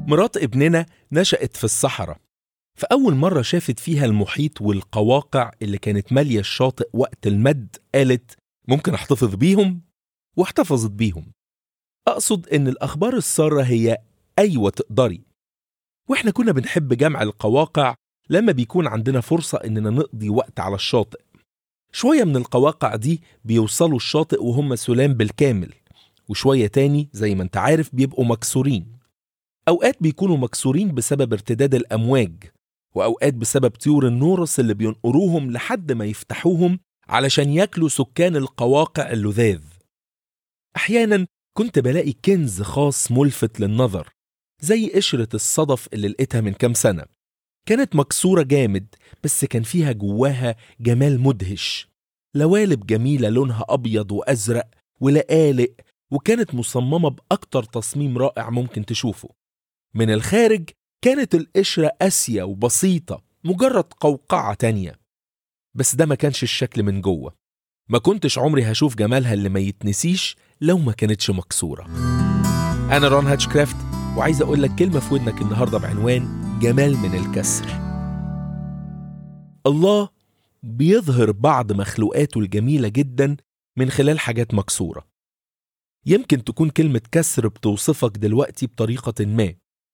مرات ابننا نشأت في الصحراء، فأول مرة شافت فيها المحيط والقواقع اللي كانت مالية الشاطئ وقت المد قالت ممكن احتفظ بيهم، واحتفظت بيهم. أقصد إن الأخبار السارة هي أيوة تقدري. وإحنا كنا بنحب جمع القواقع لما بيكون عندنا فرصة إننا نقضي وقت على الشاطئ. شوية من القواقع دي بيوصلوا الشاطئ وهم سلام بالكامل، وشوية تاني زي ما انت عارف بيبقوا مكسورين. أوقات بيكونوا مكسورين بسبب ارتداد الأمواج، وأوقات بسبب طيور النورس اللي بينقروهم لحد ما يفتحوهم علشان ياكلوا سكان القواقع اللذاذ. أحيانا كنت بلاقي كنز خاص ملفت للنظر، زي قشرة الصدف اللي لقيتها من كام سنة. كانت مكسورة جامد، بس كان فيها جواها جمال مدهش، لوالب جميلة لونها أبيض وأزرق ولقالق، وكانت مصممة بأكتر تصميم رائع ممكن تشوفه. من الخارج كانت القشرة قاسية وبسيطة، مجرد قوقعة تانية، بس ده ما كانش الشكل من جوه. ما كنتش عمري هشوف جمالها اللي ما يتنسيش لو ما كانتش مكسورة. أنا رون هاتشكرافت، وعايز أقول لك كلمة في ودنك النهاردة بعنوان جمال من الكسر. الله بيظهر بعض مخلوقاته الجميلة جدا من خلال حاجات مكسورة. يمكن تكون كلمة كسر بتوصفك دلوقتي بطريقة ما،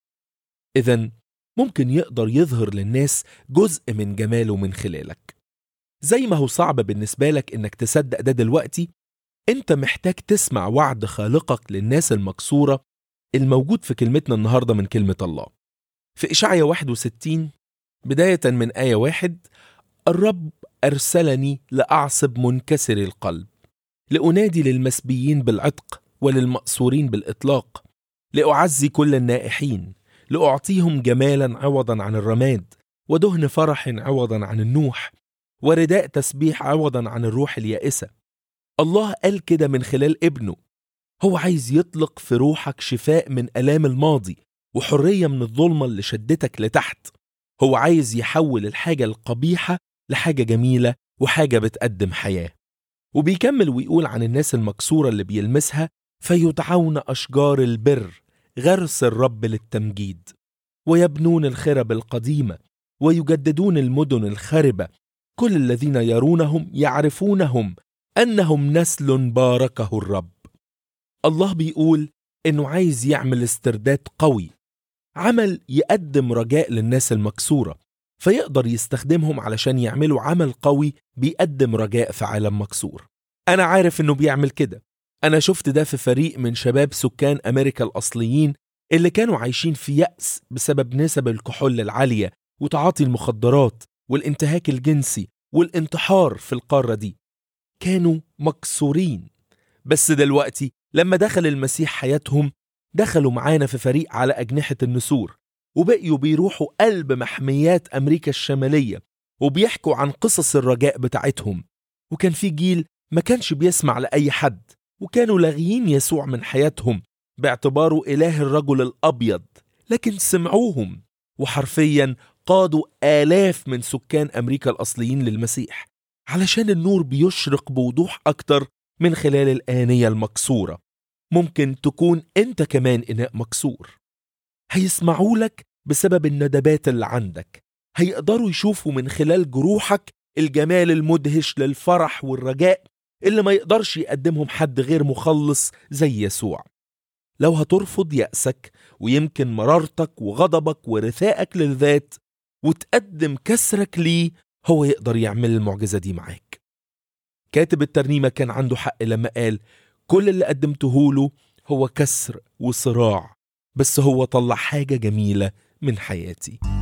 إذن ممكن يقدر يظهر للناس جزء من جماله من خلالك. زي ما هو صعب بالنسبة لك إنك تصدق ده دلوقتي، أنت محتاج تسمع وعد خالقك للناس المكسورة الموجود في كلمتنا النهاردة من كلمة الله. في إشعيا 61 بداية من آية 1: الرب أرسلني لأعصب منكسر القلب، لأنادي للمسبيين بالعتق وللمأسورين بالإطلاق، لأعزي كل النائحين، لأعطيهم جمالا عوضا عن الرماد، ودهن فرح عوضا عن النوح، ورداء تسبيح عوضا عن الروح اليائسة. الله قال كده من خلال ابنه. هو عايز يطلق في روحك شفاء من آلام الماضي، وحرية من الظلمة اللي شدتك لتحت. هو عايز يحول الحاجة القبيحة لحاجة جميلة وحاجة بتقدم حياة. وبيكمل ويقول عن الناس المكسورة اللي بيلمسها: فيدعون أشجار البر، غرس الرب للتمجيد، ويبنون الخرب القديمة، ويجددون المدن الخربة. كل الذين يرونهم يعرفونهم أنهم نسل باركه الرب. الله بيقول إنه عايز يعمل استرداد قوي، عمل يقدم رجاء للناس المكسورة، فيقدر يستخدمهم علشان يعملوا عمل قوي بيقدم رجاء في عالم مكسور. أنا عارف إنه بيعمل كده. أنا شفت ده في فريق من شباب سكان أمريكا الأصليين اللي كانوا عايشين في يأس بسبب نسب الكحول العالية وتعاطي المخدرات والانتهاك الجنسي والانتحار في القارة دي. كانوا مكسورين، بس دلوقتي لما دخل المسيح حياتهم دخلوا معانا في فريق على أجنحة النسور، وبقيوا بيروحوا قلب محميات أمريكا الشمالية وبيحكوا عن قصص الرجاء بتاعتهم. وكان في جيل ما كانش بيسمع لأي حد، وكانوا لاغيين يسوع من حياتهم باعتباره إله الرجل الأبيض، لكن سمعوهم وحرفيا قادوا آلاف من سكان أمريكا الأصليين للمسيح، علشان النور بيشرق بوضوح أكتر من خلال الآنية المكسورة. ممكن تكون أنت كمان إناء مكسور. هيسمعوا لك بسبب الندبات اللي عندك، هيقدروا يشوفوا من خلال جروحك الجمال المدهش للفرح والرجاء اللي ما يقدرش يقدمهم حد غير مخلص زي يسوع. لو هترفض يأسك ويمكن مرارتك وغضبك ورثائك للذات وتقدم كسرك ليه، هو يقدر يعمل المعجزة دي معاك. كاتب الترنيمة كان عنده حق لما قال: كل اللي قدمته له هو كسر وصراع، بس هو طلع حاجة جميلة من حياتي.